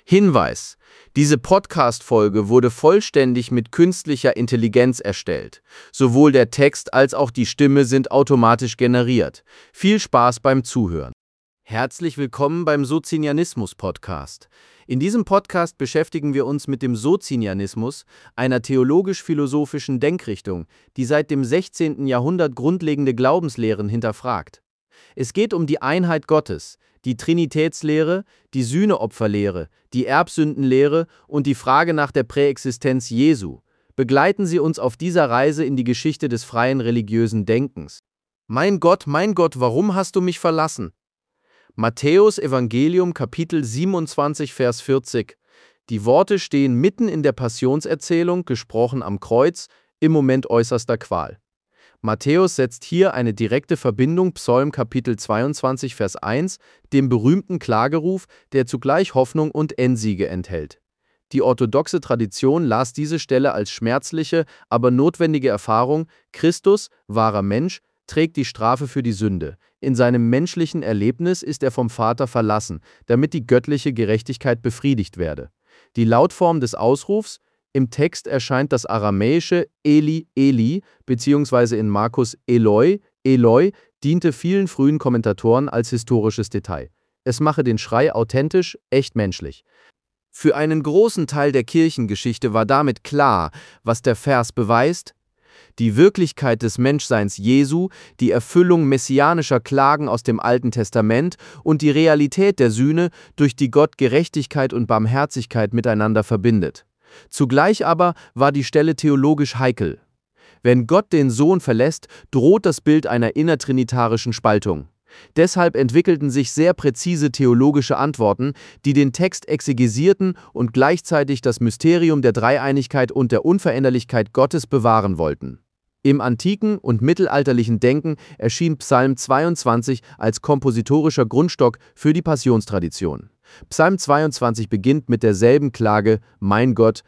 Hinweis: Diese Podcast-Folge wurde vollständig mit künstlicher Intelligenz erstellt. Sowohl der Text als auch die Stimme sind automatisch generiert. Viel Spaß beim Zuhören. Herzlich willkommen beim Socinianismus-Podcast. In diesem Podcast beschäftigen wir uns mit dem Socinianismus, einer theologisch-philosophischen Denkrichtung, die seit dem 16. Jahrhundert grundlegende Glaubenslehren hinterfragt. Es geht um die Einheit Gottes, die Trinitätslehre, die Sühneopferlehre, die Erbsündenlehre und die Frage nach der Präexistenz Jesu. Begleiten Sie uns auf dieser Reise in die Geschichte des freien religiösen Denkens. Mein Gott, warum hast du mich verlassen? Matthäus Evangelium Kapitel 27, Vers 40. Die Worte stehen mitten in der Passionserzählung, gesprochen am Kreuz, im Moment äußerster Qual. Matthäus setzt hier eine direkte Verbindung Psalm Kapitel 22, Vers 1, dem berühmten Klageruf, der zugleich Hoffnung und Endsiege enthält. Die orthodoxe Tradition las diese Stelle als schmerzliche, aber notwendige Erfahrung: Christus, wahrer Mensch, trägt die Strafe für die Sünde. In seinem menschlichen Erlebnis ist er vom Vater verlassen, damit die göttliche Gerechtigkeit befriedigt werde. Die Lautform des Ausrufs: Im Text erscheint das aramäische Eli, Eli, beziehungsweise in Markus Eloi, Eloi, diente vielen frühen Kommentatoren als historisches Detail. Es mache den Schrei authentisch, echt menschlich. Für einen großen Teil der Kirchengeschichte war damit klar, was der Vers beweist: Die Wirklichkeit des Menschseins Jesu, die Erfüllung messianischer Klagen aus dem Alten Testament und die Realität der Sühne, durch die Gott Gerechtigkeit und Barmherzigkeit miteinander verbindet. Zugleich aber war die Stelle theologisch heikel. Wenn Gott den Sohn verlässt, droht das Bild einer innertrinitarischen Spaltung. Deshalb entwickelten sich sehr präzise theologische Antworten, die den Text exegesierten und gleichzeitig das Mysterium der Dreieinigkeit und der Unveränderlichkeit Gottes bewahren wollten. Im antiken und mittelalterlichen Denken erschien Psalm 22 als kompositorischer Grundstock für die Passionstradition. Psalm 22 beginnt mit derselben Klage mein Gott,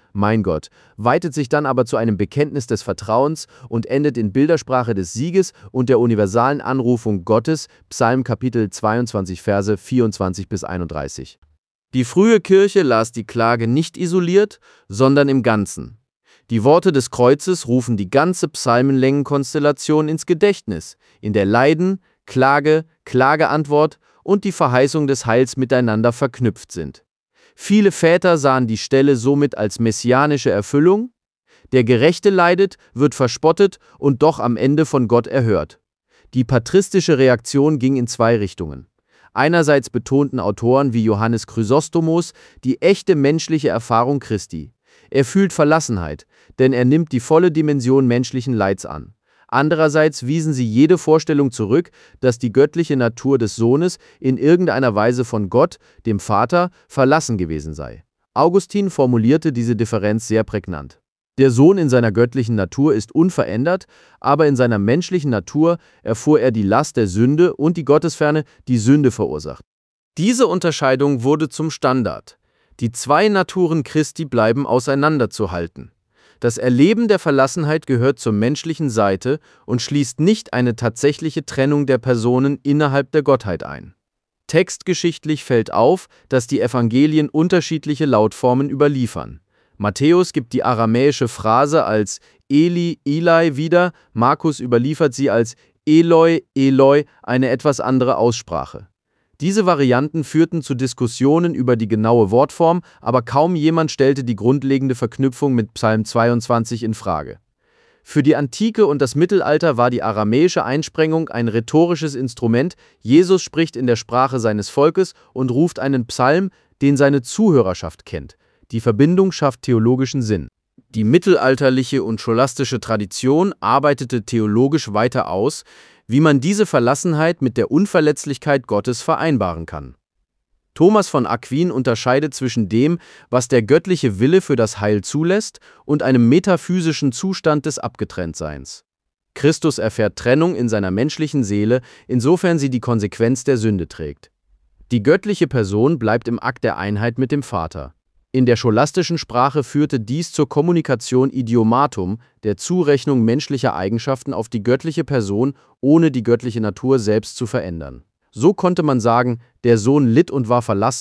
weitet sich dann aber zu einem Bekenntnis des Vertrauens und endet in Bildersprache des Sieges und der universalen Anrufung Gottes, Psalm Kapitel 22, Verse 24 bis 31. Die frühe Kirche las die Klage nicht isoliert, sondern im Ganzen. Die Worte des Kreuzes rufen die ganze Psalmenlängenkonstellation ins Gedächtnis, in der Leiden, Klage, Klageantwort und die Verheißung des Heils miteinander verknüpft sind. Viele Väter sahen die Stelle somit als messianische Erfüllung: Der Gerechte leidet, wird verspottet und doch am Ende von Gott erhört. Die patristische Reaktion ging in zwei Richtungen. Einerseits betonten Autoren wie Johannes Chrysostomos die echte menschliche Erfahrung Christi. Er fühlt Verlassenheit, denn er nimmt die volle Dimension menschlichen Leids an. Andererseits wiesen sie jede Vorstellung zurück, dass die göttliche Natur des Sohnes in irgendeiner Weise von Gott, dem Vater, verlassen gewesen sei. Augustin formulierte diese Differenz sehr prägnant. Der Sohn in seiner göttlichen Natur ist unverändert, aber in seiner menschlichen Natur erfuhr er die Last der Sünde und die Gottesferne, die Sünde verursacht. Diese Unterscheidung wurde zum Standard. Die zwei Naturen Christi bleiben auseinanderzuhalten. Das Erleben der Verlassenheit gehört zur menschlichen Seite und schließt nicht eine tatsächliche Trennung der Personen innerhalb der Gottheit ein. Textgeschichtlich fällt auf, dass die Evangelien unterschiedliche Lautformen überliefern. Matthäus gibt die aramäische Phrase als Eli, Eli wieder, Markus überliefert sie als Eloi, Eloi, eine etwas andere Aussprache. Diese Varianten führten zu Diskussionen über die genaue Wortform, aber kaum jemand stellte die grundlegende Verknüpfung mit Psalm 22 in Frage. Für die Antike und das Mittelalter war die aramäische Einsprengung ein rhetorisches Instrument: Jesus spricht in der Sprache seines Volkes und ruft einen Psalm, den seine Zuhörerschaft kennt. Die Verbindung schafft theologischen Sinn. Die mittelalterliche und scholastische Tradition arbeitete theologisch weiter aus, wie man diese Verlassenheit mit der Unverletzlichkeit Gottes vereinbaren kann. Thomas von Aquin unterscheidet zwischen dem, was der göttliche Wille für das Heil zulässt, und einem metaphysischen Zustand des Abgetrenntseins. Christus erfährt Trennung in seiner menschlichen Seele, insofern sie die Konsequenz der Sünde trägt. Die göttliche Person bleibt im Akt der Einheit mit dem Vater. In der scholastischen Sprache führte dies zur Kommunikation Idiomatum, der Zurechnung menschlicher Eigenschaften auf die göttliche Person, ohne die göttliche Natur selbst zu verändern. So konnte man sagen, der Sohn litt und war verlassen,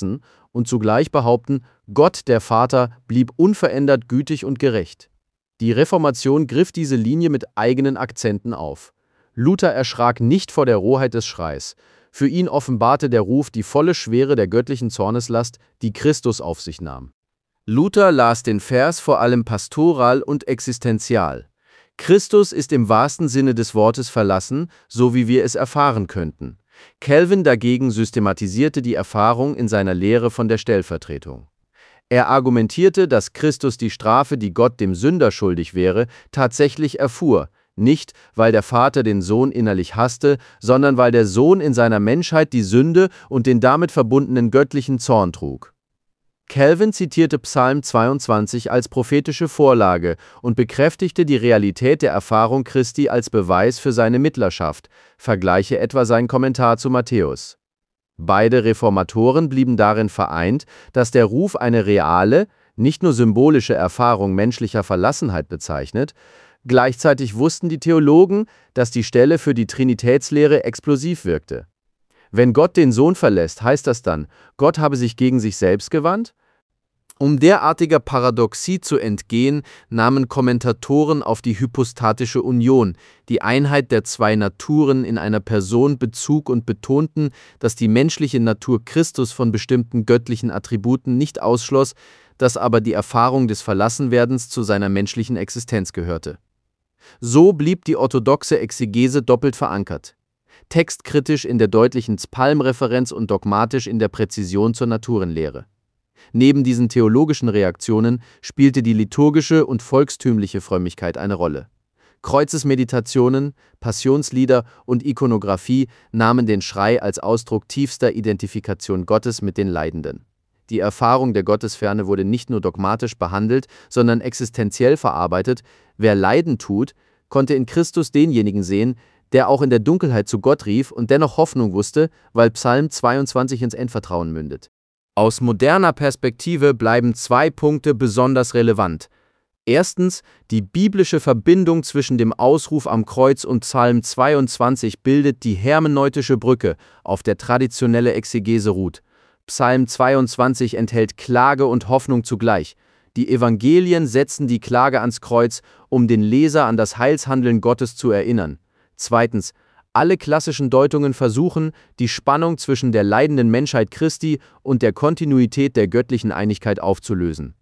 und zugleich behaupten, Gott, der Vater, blieb unverändert gütig und gerecht. Die Reformation griff diese Linie mit eigenen Akzenten auf. Luther erschrak nicht vor der Rohheit des Schreis. Für ihn offenbarte der Ruf die volle Schwere der göttlichen Zorneslast, die Christus auf sich nahm. Luther las den Vers vor allem pastoral und existenzial. Christus ist im wahrsten Sinne des Wortes verlassen, so wie wir es erfahren könnten. Calvin dagegen systematisierte die Erfahrung in seiner Lehre von der Stellvertretung. Er argumentierte, dass Christus die Strafe, die Gott dem Sünder schuldig wäre, tatsächlich erfuhr, nicht, weil der Vater den Sohn innerlich hasste, sondern weil der Sohn in seiner Menschheit die Sünde und den damit verbundenen göttlichen Zorn trug. Calvin zitierte Psalm 22 als prophetische Vorlage und bekräftigte die Realität der Erfahrung Christi als Beweis für seine Mittlerschaft, vergleiche etwa sein Kommentar zu Matthäus. Beide Reformatoren blieben darin vereint, dass der Ruf eine reale, nicht nur symbolische Erfahrung menschlicher Verlassenheit bezeichnet. Gleichzeitig wussten die Theologen, dass die Stelle für die Trinitätslehre explosiv wirkte. Wenn Gott den Sohn verlässt, heißt das dann, Gott habe sich gegen sich selbst gewandt? Um derartiger Paradoxie zu entgehen, nahmen Kommentatoren auf die hypostatische Union, die Einheit der zwei Naturen in einer Person, Bezug und betonten, dass die menschliche Natur Christus von bestimmten göttlichen Attributen nicht ausschloss, dass aber die Erfahrung des Verlassenwerdens zu seiner menschlichen Existenz gehörte. So blieb die orthodoxe Exegese doppelt verankert. Textkritisch in der deutlichen Psalmreferenz und dogmatisch in der Präzision zur Naturenlehre. Neben diesen theologischen Reaktionen spielte die liturgische und volkstümliche Frömmigkeit eine Rolle. Kreuzesmeditationen, Passionslieder und Ikonographie nahmen den Schrei als Ausdruck tiefster Identifikation Gottes mit den Leidenden. Die Erfahrung der Gottesferne wurde nicht nur dogmatisch behandelt, sondern existenziell verarbeitet. Wer Leiden tut, konnte in Christus denjenigen sehen, der auch in der Dunkelheit zu Gott rief und dennoch Hoffnung wusste, weil Psalm 22 ins Endvertrauen mündet. Aus moderner Perspektive bleiben zwei Punkte besonders relevant. Erstens, die biblische Verbindung zwischen dem Ausruf am Kreuz und Psalm 22 bildet die hermeneutische Brücke, auf der traditionelle Exegese ruht. Psalm 22 enthält Klage und Hoffnung zugleich. Die Evangelien setzen die Klage ans Kreuz, um den Leser an das Heilshandeln Gottes zu erinnern. Zweitens, alle klassischen Deutungen versuchen, die Spannung zwischen der leidenden Menschheit Christi und der Kontinuität der göttlichen Einigkeit aufzulösen.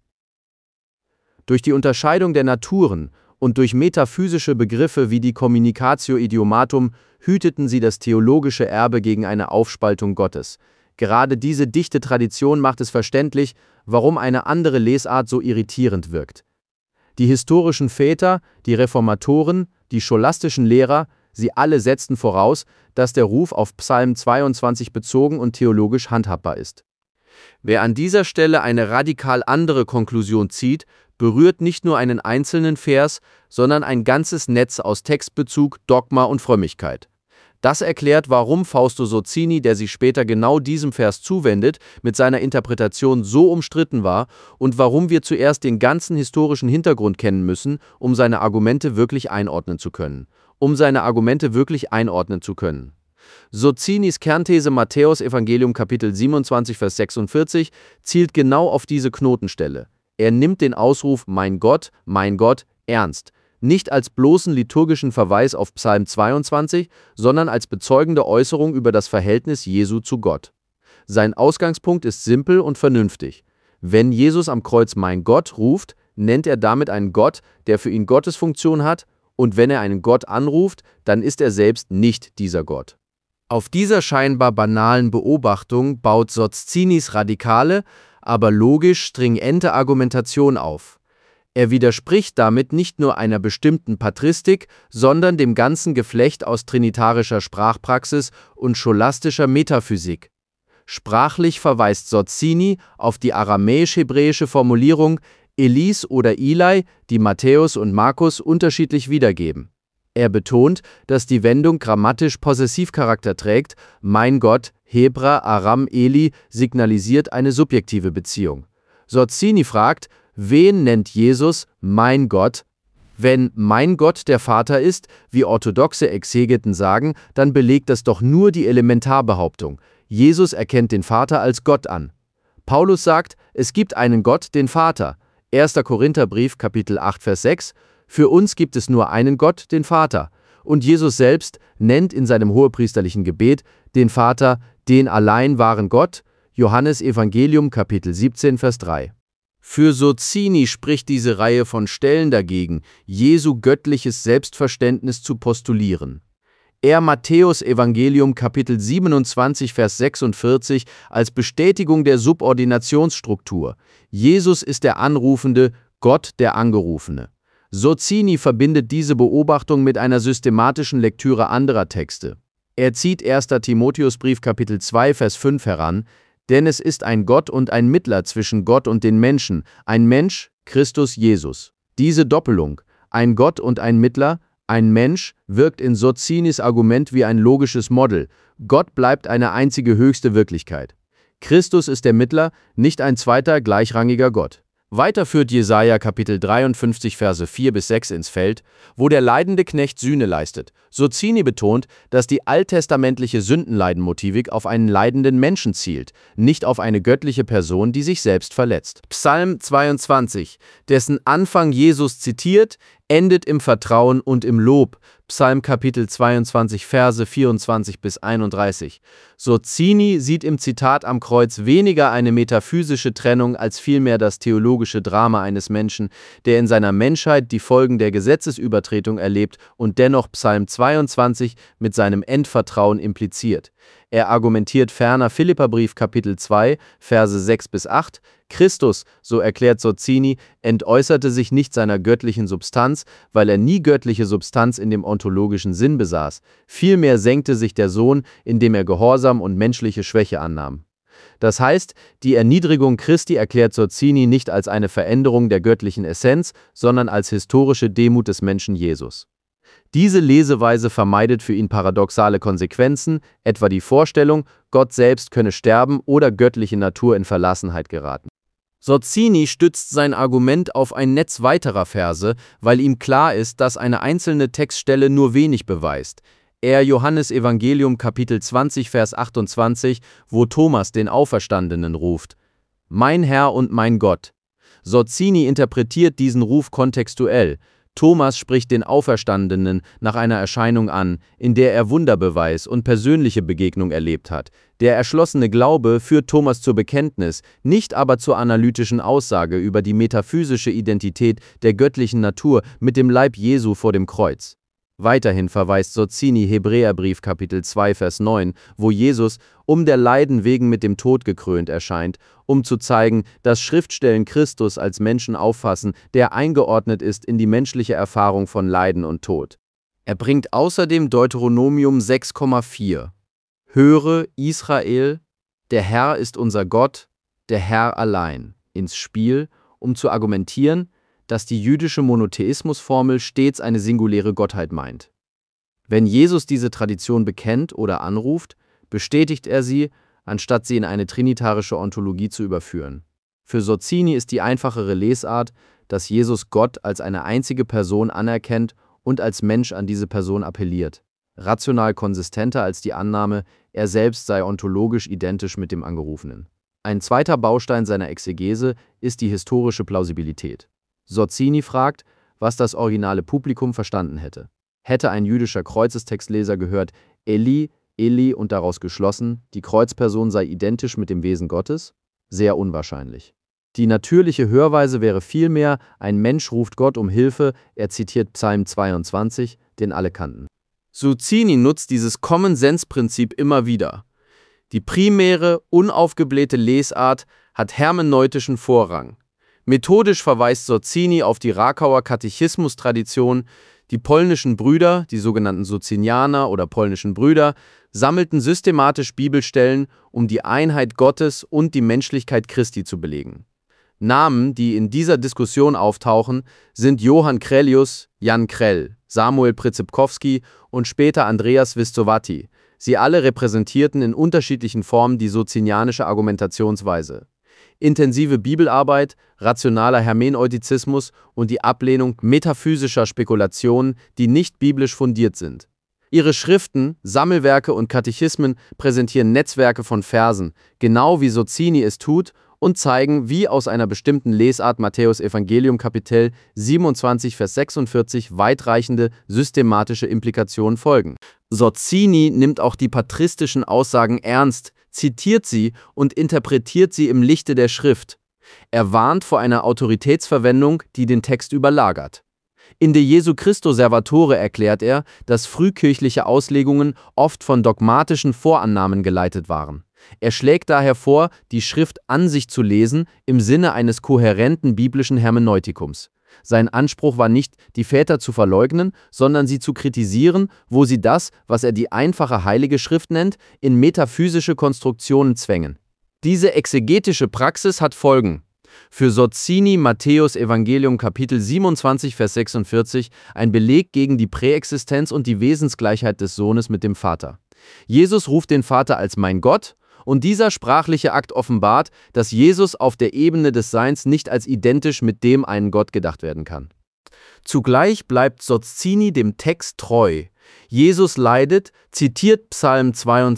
Durch die Unterscheidung der Naturen und durch metaphysische Begriffe wie die Communicatio Idiomatum hüteten sie das theologische Erbe gegen eine Aufspaltung Gottes. Gerade diese dichte Tradition macht es verständlich, warum eine andere Lesart so irritierend wirkt. Die historischen Väter, die Reformatoren, die scholastischen Lehrer, sie alle setzten voraus, dass der Ruf auf Psalm 22 bezogen und theologisch handhabbar ist. Wer an dieser Stelle eine radikal andere Konklusion zieht, berührt nicht nur einen einzelnen Vers, sondern ein ganzes Netz aus Textbezug, Dogma und Frömmigkeit. Das erklärt, warum Fausto Sozzini, der sich später genau diesem Vers zuwendet, mit seiner Interpretation so umstritten war und warum wir zuerst den ganzen historischen Hintergrund kennen müssen, um seine Argumente wirklich einordnen zu können. Sozzinis Kernthese Matthäus Evangelium Kapitel 27, Vers 46 zielt genau auf diese Knotenstelle. Er nimmt den Ausruf mein Gott, ernst. Nicht als bloßen liturgischen Verweis auf Psalm 22, sondern als bezeugende Äußerung über das Verhältnis Jesu zu Gott. Sein Ausgangspunkt ist simpel und vernünftig. Wenn Jesus am Kreuz mein Gott ruft, nennt er damit einen Gott, der für ihn Gottesfunktion hat, und wenn er einen Gott anruft, dann ist er selbst nicht dieser Gott. Auf dieser scheinbar banalen Beobachtung baut Sozzinis radikale, aber logisch stringente Argumentation auf. Er widerspricht damit nicht nur einer bestimmten Patristik, sondern dem ganzen Geflecht aus trinitarischer Sprachpraxis und scholastischer Metaphysik. Sprachlich verweist Sozzini auf die aramäisch-hebräische Formulierung Elis oder Eli, die Matthäus und Markus unterschiedlich wiedergeben. Er betont, dass die Wendung grammatisch Possessivcharakter trägt, mein Gott, Hebra, Aram, Eli signalisiert eine subjektive Beziehung. Sozzini fragt, wen nennt Jesus mein Gott? Wenn mein Gott der Vater ist, wie orthodoxe Exegeten sagen, dann belegt das doch nur die Elementarbehauptung. Jesus erkennt den Vater als Gott an. Paulus sagt, es gibt einen Gott, den Vater. 1. Korintherbrief, Kapitel 8, Vers 6. Für uns gibt es nur einen Gott, den Vater. Und Jesus selbst nennt in seinem hohepriesterlichen Gebet den Vater, den allein wahren Gott. Johannes Evangelium, Kapitel 17, Vers 3. Für Sozzini spricht diese Reihe von Stellen dagegen, Jesu göttliches Selbstverständnis zu postulieren. Er Matthäus Evangelium Kapitel 27, Vers 46 als Bestätigung der Subordinationsstruktur. Jesus ist der Anrufende, Gott der Angerufene. Sozzini verbindet diese Beobachtung mit einer systematischen Lektüre anderer Texte. Er zieht 1. Timotheusbrief Kapitel 2, Vers 5 heran, denn es ist ein Gott und ein Mittler zwischen Gott und den Menschen, ein Mensch, Christus Jesus. Diese Doppelung, ein Gott und ein Mittler, ein Mensch, wirkt in Sozzinis Argument wie ein logisches Modell. Gott bleibt eine einzige höchste Wirklichkeit. Christus ist der Mittler, nicht ein zweiter gleichrangiger Gott. Weiter führt Jesaja Kapitel 53, Verse 4 bis 6 ins Feld, wo der leidende Knecht Sühne leistet. Sozzini betont, dass die alttestamentliche Sündenleidenmotivik auf einen leidenden Menschen zielt, nicht auf eine göttliche Person, die sich selbst verletzt. Psalm 22, dessen Anfang Jesus zitiert, endet im Vertrauen und im Lob. Psalm Kapitel 22, Verse 24 bis 31. Sozzini sieht im Zitat am Kreuz weniger eine metaphysische Trennung als vielmehr das theologische Drama eines Menschen, der in seiner Menschheit die Folgen der Gesetzesübertretung erlebt und dennoch Psalm 22 mit seinem Endvertrauen impliziert. Er argumentiert ferner Philipperbrief Kapitel 2, Verse 6 bis 8, Christus, so erklärt Sozzini, entäußerte sich nicht seiner göttlichen Substanz, weil er nie göttliche Substanz in dem ontologischen Sinn besaß. Vielmehr senkte sich der Sohn, indem er Gehorsam und menschliche Schwäche annahm. Das heißt, die Erniedrigung Christi erklärt Sozzini nicht als eine Veränderung der göttlichen Essenz, sondern als historische Demut des Menschen Jesus. Diese Leseweise vermeidet für ihn paradoxale Konsequenzen, etwa die Vorstellung, Gott selbst könne sterben oder göttliche Natur in Verlassenheit geraten. Sozzini stützt sein Argument auf ein Netz weiterer Verse, weil ihm klar ist, dass eine einzelne Textstelle nur wenig beweist. Er Johannes Evangelium Kapitel 20, Vers 28, wo Thomas den Auferstandenen ruft: Mein Herr und mein Gott. Sozzini interpretiert diesen Ruf kontextuell. Thomas spricht den Auferstandenen nach einer Erscheinung an, in der er Wunderbeweis und persönliche Begegnung erlebt hat. Der erschlossene Glaube führt Thomas zur Bekenntnis, nicht aber zur analytischen Aussage über die metaphysische Identität der göttlichen Natur mit dem Leib Jesu vor dem Kreuz. Weiterhin verweist Sozzini Hebräerbrief Kapitel 2, Vers 9, wo Jesus um der Leiden wegen mit dem Tod gekrönt erscheint, um zu zeigen, dass Schriftstellen Christus als Menschen auffassen, der eingeordnet ist in die menschliche Erfahrung von Leiden und Tod. Er bringt außerdem Deuteronomium 6,4: Höre, Israel, der Herr ist unser Gott, der Herr allein, ins Spiel, um zu argumentieren, dass die jüdische Monotheismusformel stets eine singuläre Gottheit meint. Wenn Jesus diese Tradition bekennt oder anruft, bestätigt er sie, anstatt sie in eine trinitarische Ontologie zu überführen. Für Sozzini ist die einfachere Lesart, dass Jesus Gott als eine einzige Person anerkennt und als Mensch an diese Person appelliert, rational konsistenter als die Annahme, er selbst sei ontologisch identisch mit dem Angerufenen. Ein zweiter Baustein seiner Exegese ist die historische Plausibilität. Sozzini fragt, was das originale Publikum verstanden hätte. Hätte ein jüdischer Kreuzestextleser gehört, Eli, Eli und daraus geschlossen, die Kreuzperson sei identisch mit dem Wesen Gottes? Sehr unwahrscheinlich. Die natürliche Hörweise wäre vielmehr, ein Mensch ruft Gott um Hilfe, er zitiert Psalm 22, den alle kannten. Sozzini nutzt dieses Common-Sense-Prinzip immer wieder. Die primäre, unaufgeblähte Lesart hat hermeneutischen Vorrang. Methodisch verweist Sozzini auf die Rakauer Katechismus-Tradition. Die polnischen Brüder, die sogenannten Sozzinianer oder polnischen Brüder, sammelten systematisch Bibelstellen, um die Einheit Gottes und die Menschlichkeit Christi zu belegen. Namen, die in dieser Diskussion auftauchen, sind Johann Crellius, Jan Krell, Samuel Przypkowski und später Andreas Vyszowaty. Sie alle repräsentierten in unterschiedlichen Formen die sozzinianische Argumentationsweise. Intensive Bibelarbeit, rationaler Hermeneutizismus und die Ablehnung metaphysischer Spekulationen, die nicht biblisch fundiert sind. Ihre Schriften, Sammelwerke und Katechismen präsentieren Netzwerke von Versen, genau wie Sozzini es tut, und zeigen, wie aus einer bestimmten Lesart Matthäus Evangelium Kapitel 27, Vers 46 weitreichende systematische Implikationen folgen. Sozzini nimmt auch die patristischen Aussagen ernst, zitiert sie und interpretiert sie im Lichte der Schrift. Er warnt vor einer Autoritätsverwendung, die den Text überlagert. In De Jesu Christo Servatore erklärt er, dass frühkirchliche Auslegungen oft von dogmatischen Vorannahmen geleitet waren. Er schlägt daher vor, die Schrift an sich zu lesen im Sinne eines kohärenten biblischen Hermeneutikums. Sein Anspruch war nicht, die Väter zu verleugnen, sondern sie zu kritisieren, wo sie das, was er die einfache Heilige Schrift nennt, in metaphysische Konstruktionen zwängen. Diese exegetische Praxis hat Folgen. Für Sozzini Matthäus Evangelium Kapitel 27, Vers 46 ein Beleg gegen die Präexistenz und die Wesensgleichheit des Sohnes mit dem Vater. Jesus ruft den Vater als mein Gott, und dieser sprachliche Akt offenbart, dass Jesus auf der Ebene des Seins nicht als identisch mit dem einen Gott gedacht werden kann. Zugleich bleibt Sozzini dem Text treu. Jesus leidet, zitiert Psalm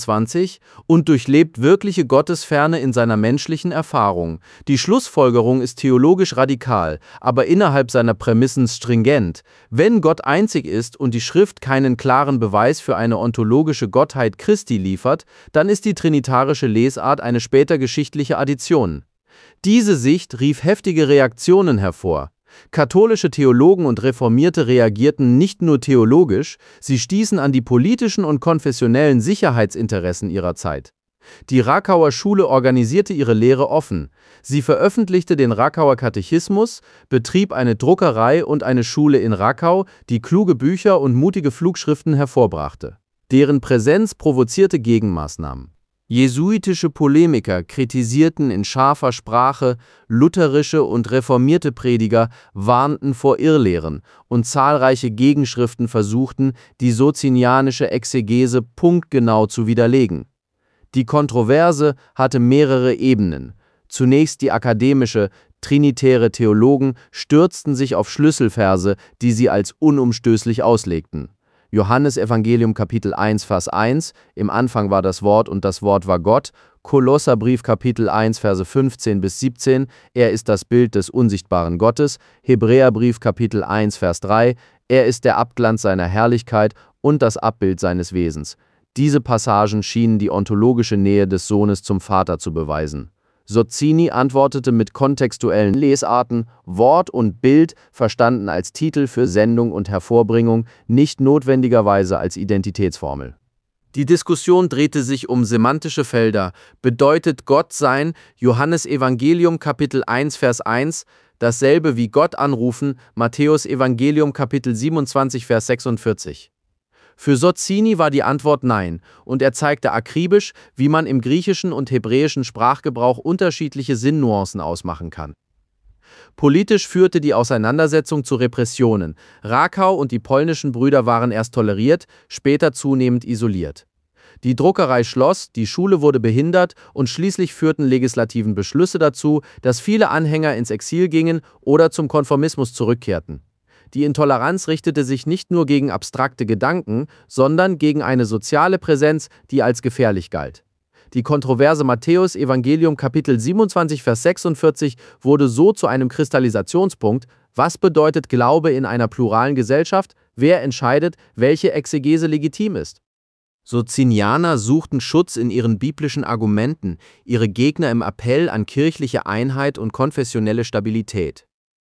22 und durchlebt wirkliche Gottesferne in seiner menschlichen Erfahrung. Die Schlussfolgerung ist theologisch radikal, aber innerhalb seiner Prämissen stringent. Wenn Gott einzig ist und die Schrift keinen klaren Beweis für eine ontologische Gottheit Christi liefert, dann ist die trinitarische Lesart eine später geschichtliche Addition. Diese Sicht rief heftige Reaktionen hervor. Katholische Theologen und Reformierte reagierten nicht nur theologisch, sie stießen an die politischen und konfessionellen Sicherheitsinteressen ihrer Zeit. Die Rakauer Schule organisierte ihre Lehre offen. Sie veröffentlichte den Rakauer Katechismus, betrieb eine Druckerei und eine Schule in Rakau, die kluge Bücher und mutige Flugschriften hervorbrachte. Deren Präsenz provozierte Gegenmaßnahmen. Jesuitische Polemiker kritisierten in scharfer Sprache, lutherische und reformierte Prediger warnten vor Irrlehren und zahlreiche Gegenschriften versuchten, die socinianische Exegese punktgenau zu widerlegen. Die Kontroverse hatte mehrere Ebenen. Zunächst die akademische, trinitäre Theologen stürzten sich auf Schlüsselverse, die sie als unumstößlich auslegten. Johannes Evangelium Kapitel 1, Vers 1, im Anfang war das Wort und das Wort war Gott, Kolosserbrief Kapitel 1, Verse 15 bis 17, er ist das Bild des unsichtbaren Gottes, Hebräerbrief Kapitel 1, Vers 3, er ist der Abglanz seiner Herrlichkeit und das Abbild seines Wesens. Diese Passagen schienen die ontologische Nähe des Sohnes zum Vater zu beweisen. Sozzini antwortete mit kontextuellen Lesarten, Wort und Bild verstanden als Titel für Sendung und Hervorbringung, nicht notwendigerweise als Identitätsformel. Die Diskussion drehte sich um semantische Felder. Bedeutet Gott sein, Johannes Evangelium Kapitel 1, Vers 1, dasselbe wie Gott anrufen, Matthäus Evangelium Kapitel 27, Vers 46. Für Sozzini war die Antwort nein, und er zeigte akribisch, wie man im griechischen und hebräischen Sprachgebrauch unterschiedliche Sinnnuancen ausmachen kann. Politisch führte die Auseinandersetzung zu Repressionen. Rakau und die polnischen Brüder waren erst toleriert, später zunehmend isoliert. Die Druckerei schloss, die Schule wurde behindert und schließlich führten legislativen Beschlüsse dazu, dass viele Anhänger ins Exil gingen oder zum Konformismus zurückkehrten. Die Intoleranz richtete sich nicht nur gegen abstrakte Gedanken, sondern gegen eine soziale Präsenz, die als gefährlich galt. Die kontroverse Matthäus Evangelium Kapitel 27, Vers 46 wurde so zu einem Kristallisationspunkt. Was bedeutet Glaube in einer pluralen Gesellschaft? Wer entscheidet, welche Exegese legitim ist? Sozzinianer suchten Schutz in ihren biblischen Argumenten, ihre Gegner im Appell an kirchliche Einheit und konfessionelle Stabilität.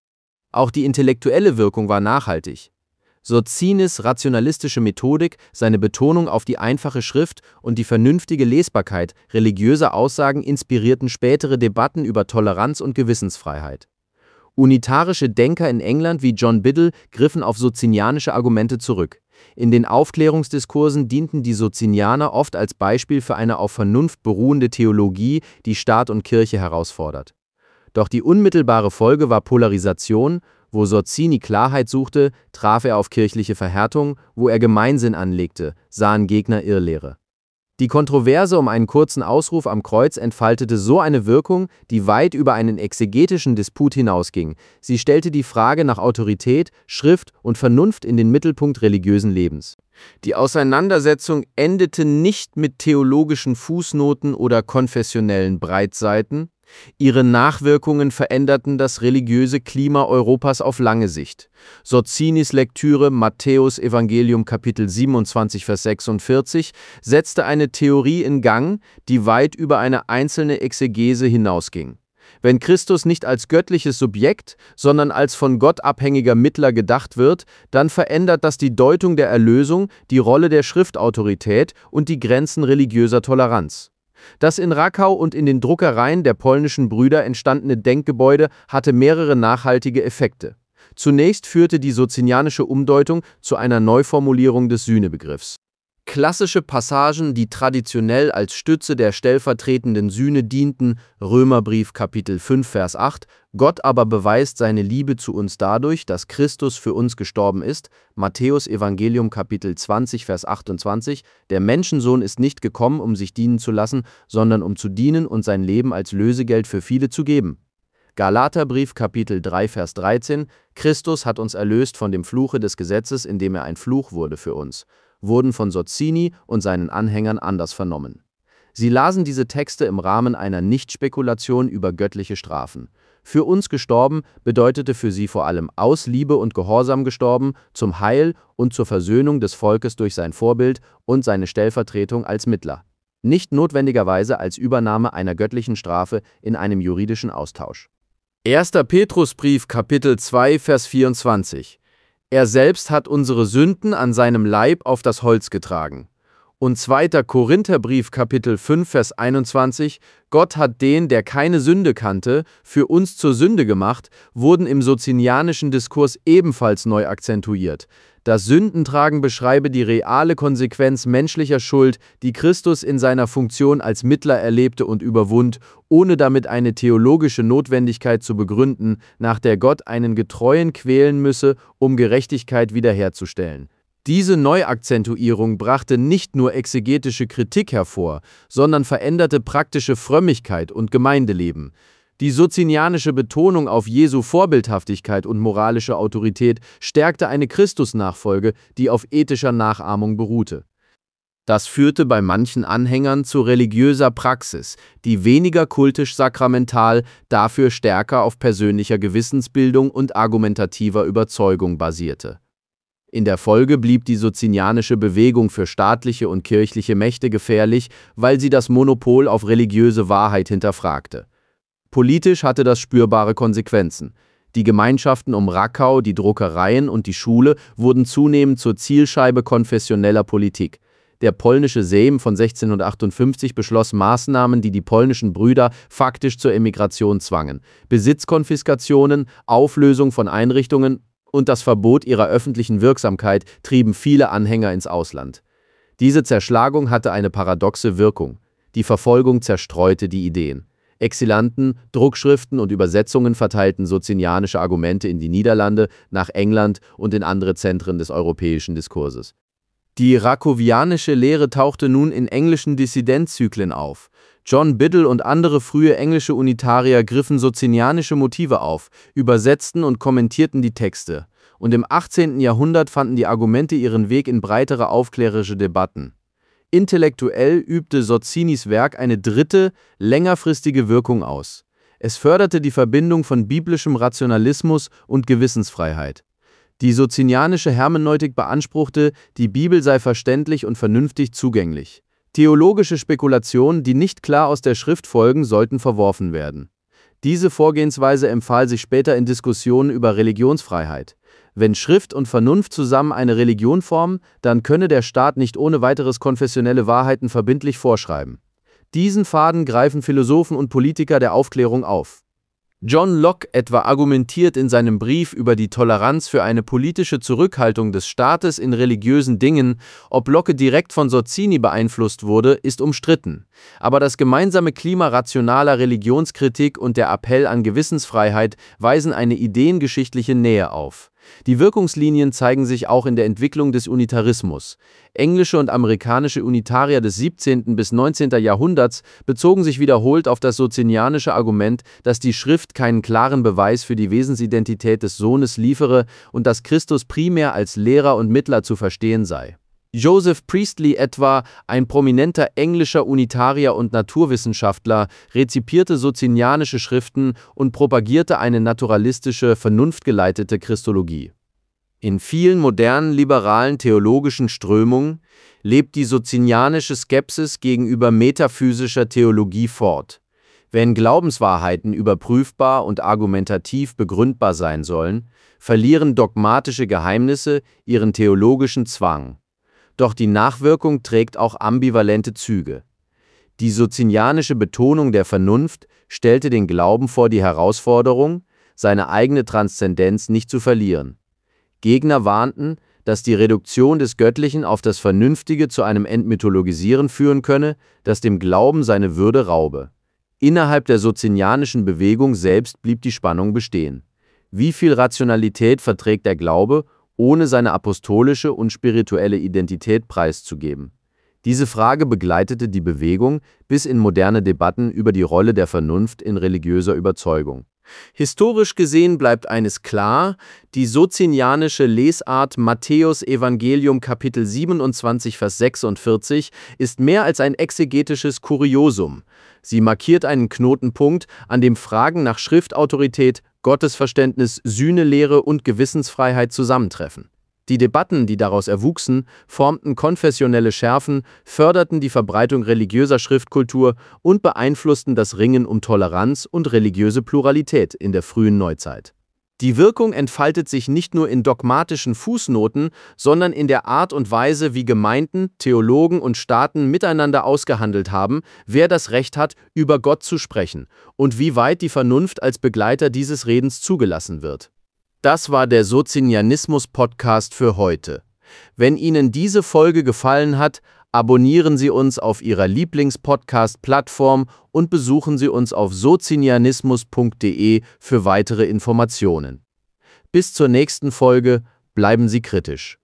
Auch die intellektuelle Wirkung war nachhaltig. Sozzinis rationalistische Methodik, seine Betonung auf die einfache Schrift und die vernünftige Lesbarkeit religiöser Aussagen inspirierten spätere Debatten über Toleranz und Gewissensfreiheit. Unitarische Denker in England wie John Biddle griffen auf sozzinianische Argumente zurück. In den Aufklärungsdiskursen dienten die Sozzinianer oft als Beispiel für eine auf Vernunft beruhende Theologie, die Staat und Kirche herausfordert. Doch die unmittelbare Folge war Polarisation. Wo Sozzini Klarheit suchte, traf er auf kirchliche Verhärtung, wo er Gemeinsinn anlegte, sahen Gegner Irrlehre. Die Kontroverse um einen kurzen Ausruf am Kreuz entfaltete so eine Wirkung, die weit über einen exegetischen Disput hinausging. Sie stellte die Frage nach Autorität, Schrift und Vernunft in den Mittelpunkt religiösen Lebens. Die Auseinandersetzung endete nicht mit theologischen Fußnoten oder konfessionellen Breitseiten. Ihre Nachwirkungen veränderten das religiöse Klima Europas auf lange Sicht. Sorzinis Lektüre Matthäus Evangelium Kapitel 27, Vers 46 setzte eine Theorie in Gang, die weit über eine einzelne Exegese hinausging. Wenn Christus nicht als göttliches Subjekt, sondern als von Gott abhängiger Mittler gedacht wird, dann verändert das die Deutung der Erlösung, die Rolle der Schriftautorität und die Grenzen religiöser Toleranz. Das in Rackau und in den Druckereien der polnischen Brüder entstandene Denkgebäude hatte mehrere nachhaltige Effekte. Zunächst führte die socinianische Umdeutung zu einer Neuformulierung des Sühnebegriffs. Klassische Passagen, die traditionell als Stütze der stellvertretenden Sühne dienten, Römerbrief Kapitel 5, Vers 8, Gott aber beweist seine Liebe zu uns dadurch, dass Christus für uns gestorben ist, Matthäus Evangelium Kapitel 20, Vers 28, der Menschensohn ist nicht gekommen, um sich dienen zu lassen, sondern um zu dienen und sein Leben als Lösegeld für viele zu geben. Galaterbrief Kapitel 3, Vers 13, Christus hat uns erlöst von dem Fluche des Gesetzes, indem er ein Fluch wurde für uns, wurden von Sozzini und seinen Anhängern anders vernommen. Sie lasen diese Texte im Rahmen einer Nichtspekulation über göttliche Strafen. Für uns gestorben bedeutete für sie vor allem aus Liebe und Gehorsam gestorben, zum Heil und zur Versöhnung des Volkes durch sein Vorbild und seine Stellvertretung als Mittler. Nicht notwendigerweise als Übernahme einer göttlichen Strafe in einem juridischen Austausch. 1. Petrusbrief Kapitel 2, Vers 24. Er selbst hat unsere Sünden an seinem Leib auf das Holz getragen. Und 2. Korintherbrief Kapitel 5, Vers 21, Gott hat den, der keine Sünde kannte, für uns zur Sünde gemacht, wurden im socinianischen Diskurs ebenfalls neu akzentuiert. Das Sündentragen beschreibe die reale Konsequenz menschlicher Schuld, die Christus in seiner Funktion als Mittler erlebte und überwund, ohne damit eine theologische Notwendigkeit zu begründen, nach der Gott einen Getreuen quälen müsse, um Gerechtigkeit wiederherzustellen. Diese Neuakzentuierung brachte nicht nur exegetische Kritik hervor, sondern veränderte praktische Frömmigkeit und Gemeindeleben. Die socinianische Betonung auf Jesu Vorbildhaftigkeit und moralische Autorität stärkte eine Christusnachfolge, die auf ethischer Nachahmung beruhte. Das führte bei manchen Anhängern zu religiöser Praxis, die weniger kultisch-sakramental, dafür stärker auf persönlicher Gewissensbildung und argumentativer Überzeugung basierte. In der Folge blieb die socinianische Bewegung für staatliche und kirchliche Mächte gefährlich, weil sie das Monopol auf religiöse Wahrheit hinterfragte. Politisch hatte das spürbare Konsequenzen. Die Gemeinschaften um Rackau, die Druckereien und die Schule wurden zunehmend zur Zielscheibe konfessioneller Politik. Der polnische Sejm von 1658 beschloss Maßnahmen, die die polnischen Brüder faktisch zur Emigration zwangen: Besitzkonfiskationen, Auflösung von Einrichtungen und das Verbot ihrer öffentlichen Wirksamkeit trieben viele Anhänger ins Ausland. Diese Zerschlagung hatte eine paradoxe Wirkung. Die Verfolgung zerstreute die Ideen. Exilanten, Druckschriften und Übersetzungen verteilten socinianische Argumente in die Niederlande, nach England und in andere Zentren des europäischen Diskurses. Die raccovianische Lehre tauchte nun in englischen Dissidenzzyklen auf. John Biddle und andere frühe englische Unitarier griffen socinianische Motive auf, übersetzten und kommentierten die Texte. Und im 18. Jahrhundert fanden die Argumente ihren Weg in breitere aufklärerische Debatten. Intellektuell übte Sozzinis Werk eine dritte, längerfristige Wirkung aus. Es förderte die Verbindung von biblischem Rationalismus und Gewissensfreiheit. Die socinianische Hermeneutik beanspruchte, die Bibel sei verständlich und vernünftig zugänglich. Theologische Spekulationen, die nicht klar aus der Schrift folgen, sollten verworfen werden. Diese Vorgehensweise empfahl sich später in Diskussionen über Religionsfreiheit. Wenn Schrift und Vernunft zusammen eine Religion formen, dann könne der Staat nicht ohne weiteres konfessionelle Wahrheiten verbindlich vorschreiben. Diesen Faden greifen Philosophen und Politiker der Aufklärung auf. John Locke etwa argumentiert in seinem Brief über die Toleranz für eine politische Zurückhaltung des Staates in religiösen Dingen. Ob Locke direkt von Sozzini beeinflusst wurde, ist umstritten. Aber das gemeinsame Klima rationaler Religionskritik und der Appell an Gewissensfreiheit weisen eine ideengeschichtliche Nähe auf. Die Wirkungslinien zeigen sich auch in der Entwicklung des Unitarismus. Englische und amerikanische Unitarier des 17. bis 19. Jahrhunderts bezogen sich wiederholt auf das socinianische Argument, dass die Schrift keinen klaren Beweis für die Wesensidentität des Sohnes liefere und dass Christus primär als Lehrer und Mittler zu verstehen sei. Joseph Priestley etwa, ein prominenter englischer Unitarier und Naturwissenschaftler, rezipierte socinianische Schriften und propagierte eine naturalistische, vernunftgeleitete Christologie. In vielen modernen liberalen theologischen Strömungen lebt die socinianische Skepsis gegenüber metaphysischer Theologie fort. Wenn Glaubenswahrheiten überprüfbar und argumentativ begründbar sein sollen, verlieren dogmatische Geheimnisse ihren theologischen Zwang. Doch die Nachwirkung trägt auch ambivalente Züge. Die socinianische Betonung der Vernunft stellte den Glauben vor die Herausforderung, seine eigene Transzendenz nicht zu verlieren. Gegner warnten, dass die Reduktion des Göttlichen auf das Vernünftige zu einem Entmythologisieren führen könne, das dem Glauben seine Würde raube. Innerhalb der socinianischen Bewegung selbst blieb die Spannung bestehen. Wie viel Rationalität verträgt der Glaube, ohne seine apostolische und spirituelle Identität preiszugeben? Diese Frage begleitete die Bewegung bis in moderne Debatten über die Rolle der Vernunft in religiöser Überzeugung. Historisch gesehen bleibt eines klar: Die socinianische Lesart Matthäus Evangelium Kapitel 27, Vers 46 ist mehr als ein exegetisches Kuriosum. Sie markiert einen Knotenpunkt, an dem Fragen nach Schriftautorität, Gottesverständnis, Sühnelehre und Gewissensfreiheit zusammentreffen. Die Debatten, die daraus erwuchsen, formten konfessionelle Schärfen, förderten die Verbreitung religiöser Schriftkultur und beeinflussten das Ringen um Toleranz und religiöse Pluralität in der frühen Neuzeit. Die Wirkung entfaltet sich nicht nur in dogmatischen Fußnoten, sondern in der Art und Weise, wie Gemeinden, Theologen und Staaten miteinander ausgehandelt haben, wer das Recht hat, über Gott zu sprechen und wie weit die Vernunft als Begleiter dieses Redens zugelassen wird. Das war der Socinianismus-Podcast für heute. Wenn Ihnen diese Folge gefallen hat, abonnieren Sie uns auf Ihrer Lieblings-Podcast-Plattform und besuchen Sie uns auf socinianismus.de für weitere Informationen. Bis zur nächsten Folge, bleiben Sie kritisch.